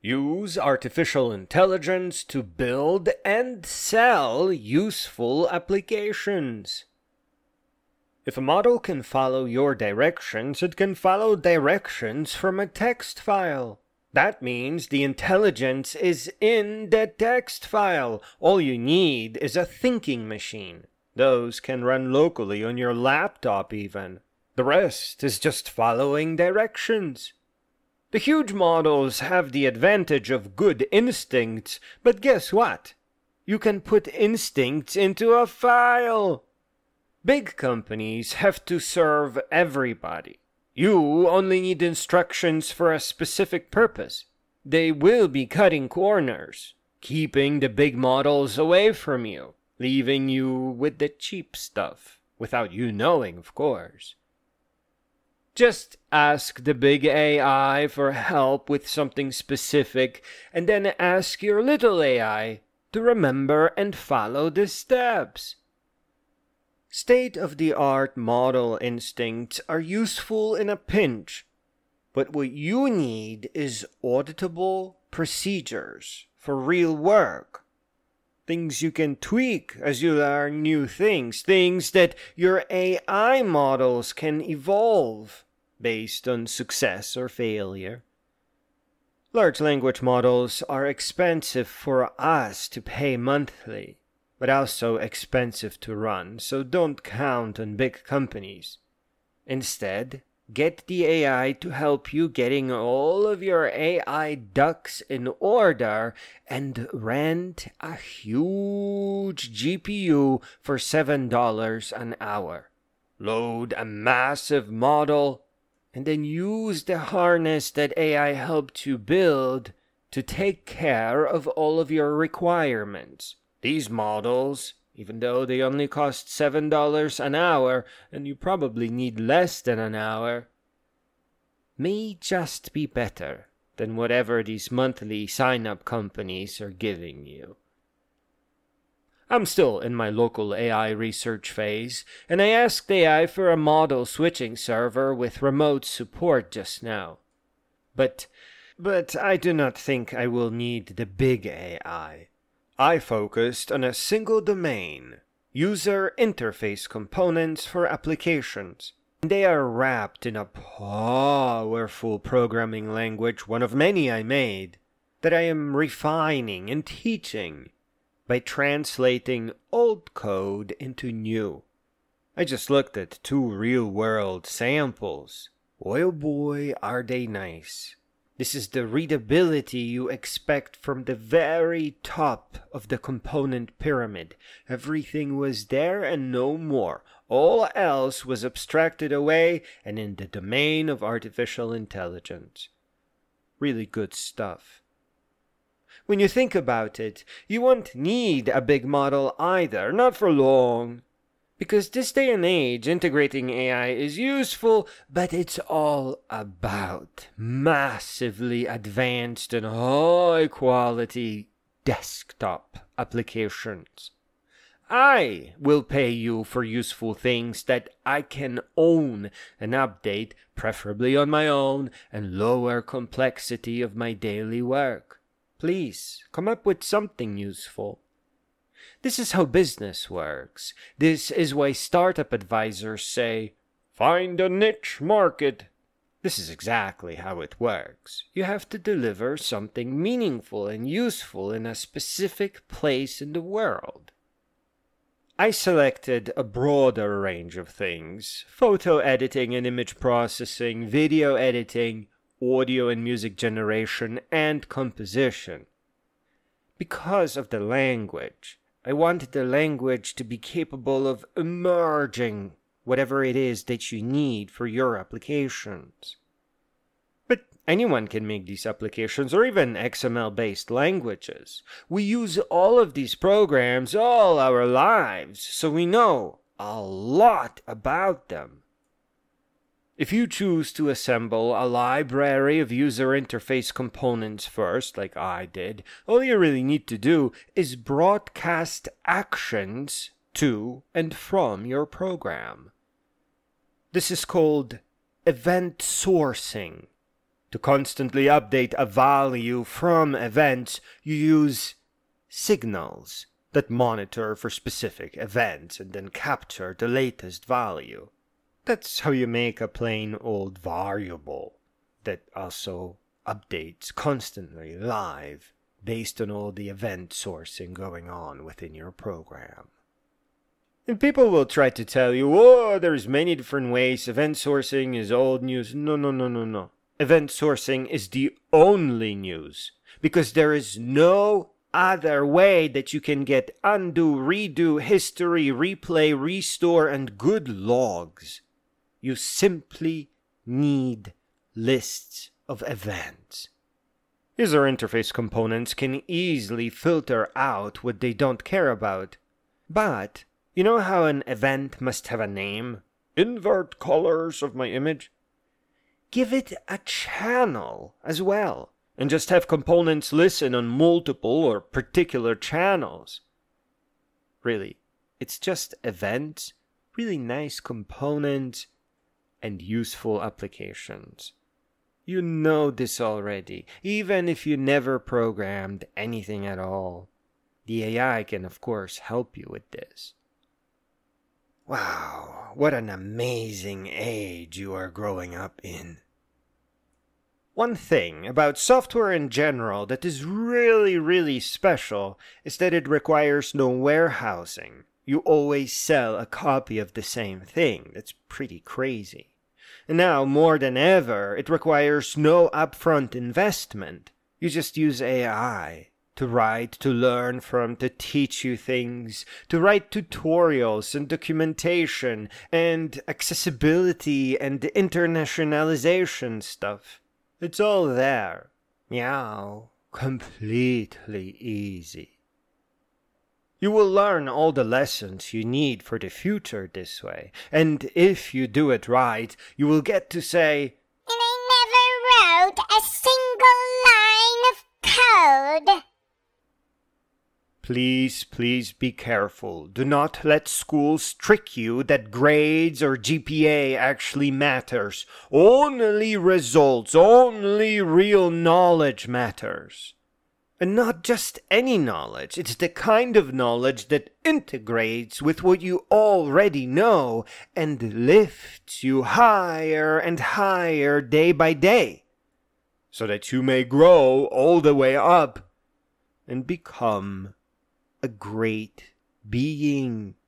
Use artificial intelligence to build and sell useful applications. If a model can follow your directions, it can follow directions from a text file. That means the intelligence is in the text file. All you need is a thinking machine. Those can run locally on your laptop even. The rest is just following directions. The huge models have the advantage of good instincts, but guess what? You can put instincts into a file. Big companies have to serve everybody. You only need instructions for a specific purpose. They will be cutting corners, keeping the big models away from you, leaving you with the cheap stuff, without you knowing, of course. Just ask the big AI for help with something specific, and then ask your little AI to remember and follow the steps. State-of-the-art model instincts are useful in a pinch, but what you need is auditable procedures for real work. Things you can tweak as you learn new things that your AI models can evolve based on success or failure. Large language models are expensive for us to pay monthly, but also expensive to run, so don't count on big companies. Instead, get the AI to help you getting all of your AI ducks in order and rent a huge GPU for $7 an hour. Load a massive model, and then use the harness that AI helped you build to take care of all of your requirements. These models, even though they only cost $7 an hour, and you probably need less than an hour, may just be better than whatever these monthly sign-up companies are giving you. I'm still in my local AI research phase, and I asked AI for a model switching server with remote support just now. But I do not think I will need the big AI. I focused on a single domain, user interface components for applications. They are wrapped in a powerful programming language, one of many I made, that I am refining and teaching by translating old code into new. I just looked at 2 real-world samples. Boy oh boy, are they nice. This is the readability you expect from the very top of the component pyramid. Everything was there and no more. All else was abstracted away and in the domain of artificial intelligence. Really good stuff. When you think about it, you won't need a big model either, not for long. Because this day and age, integrating AI is useful, but it's all about massively advanced and high-quality desktop applications. I will pay you for useful things that I can own and update, preferably on my own, and lower complexity of my daily work. Please, come up with something useful. This is how business works. This is why startup advisors say, find a niche market. This is exactly how it works. You have to deliver something meaningful and useful in a specific place in the world. I selected a broader range of things: photo editing and image processing, video editing, audio and music generation, and composition. Because of the language, I wanted the language to be capable of merging whatever it is that you need for your applications. But anyone can make these applications, or even XML-based languages. We use all of these programs all our lives, so we know a lot about them. If you choose to assemble a library of user interface components first, like I did, all you really need to do is broadcast actions to and from your program. This is called event sourcing. To constantly update a value from events, you use signals that monitor for specific events and then capture the latest value. That's how you make a plain old variable that also updates constantly live based on all the event sourcing going on within your program. And people will try to tell you, oh, there's many different ways. Event sourcing is old news. No. Event sourcing is the only news, because there is no other way that you can get undo, redo, history, replay, restore, and good logs. You simply need lists of events. User interface components can easily filter out what they don't care about. But you know how an event must have a name? Invert colors of my image. Give it a channel as well, and just have components listen on multiple or particular channels. Really, it's just events, really nice components, and useful applications. You know this already, even if you never programmed anything at all. The AI can, of course, help you with this. Wow, what an amazing age you are growing up in. One thing about software in general that is really special is that it requires no warehousing. You always sell a copy of the same thing. That's pretty crazy. And now, more than ever, it requires no upfront investment. You just use AI to write, to learn from, to teach you things, to write tutorials and documentation and accessibility and internationalization stuff. It's all there. Meow. Completely easy. You will learn all the lessons you need for the future this way, and if you do it right, you will get to say, "And I never wrote a single line of code." Please be careful. Do not let schools trick you that grades or GPA actually matters. Only results, only real knowledge matters. And not just any knowledge. It's the kind of knowledge that integrates with what you already know and lifts you higher and higher day by day, so that you may grow all the way up and become a great being.